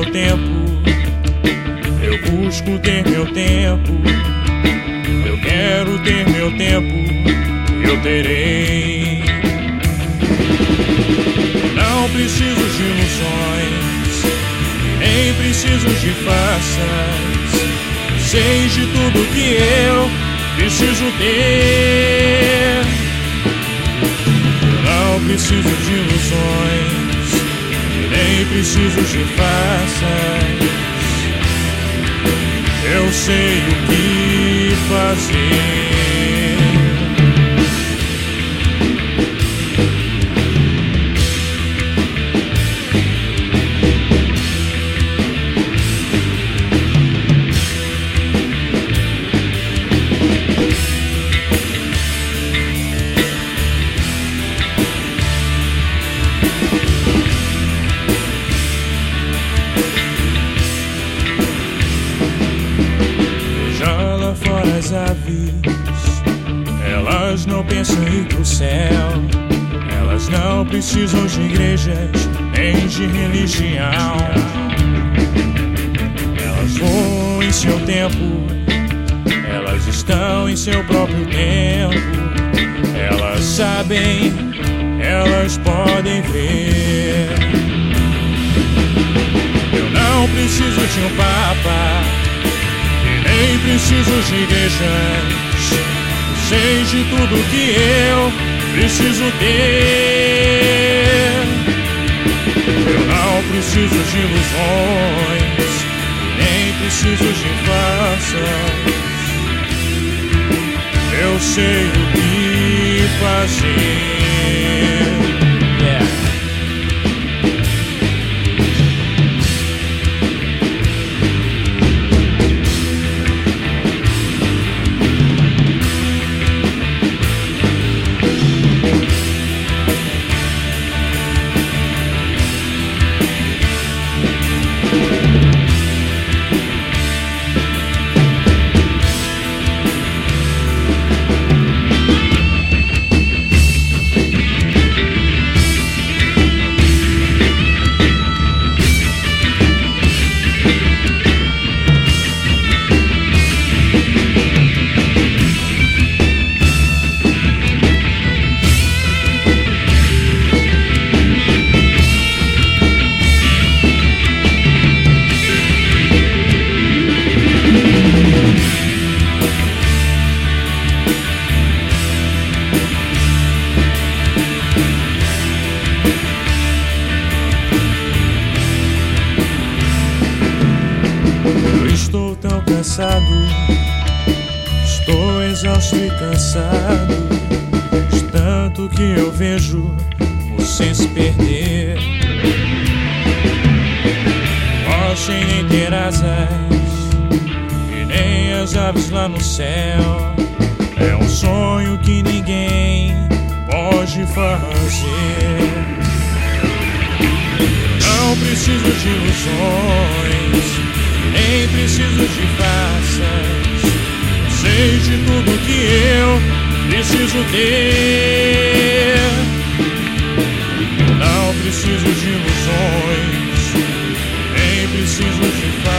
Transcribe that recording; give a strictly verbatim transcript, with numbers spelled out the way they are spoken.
tempo, eu busco ter meu tempo. Eu quero ter meu tempo, eu terei. Não preciso de ilusões, nem preciso de farsas. Sei de tudo que eu preciso ter. Não preciso de ilusões, nem preciso de farsas. Eu sei o que fazer. Fora as aves, elas não pensam em ir pro céu. Elas não precisam de igrejas nem de religião. Elas voam em seu tempo, elas estão em seu próprio tempo. Elas sabem, elas podem ver. Eu não preciso de um papa, nem preciso de igrejas. Sei de tudo que eu preciso ter. Eu não preciso de ilusões, nem preciso de farsas. Eu sei o que fazer. Estou tão cansado, estou exausto e cansado de tanto que eu vejo você se perder. Nós sem nem ter asas e nem as aves lá no céu. É um sonho que ninguém pode fazer. Não preciso de ilusões, nem preciso de farsas. Sei de tudo que eu preciso ter. Não preciso de ilusões, nem preciso de farsas.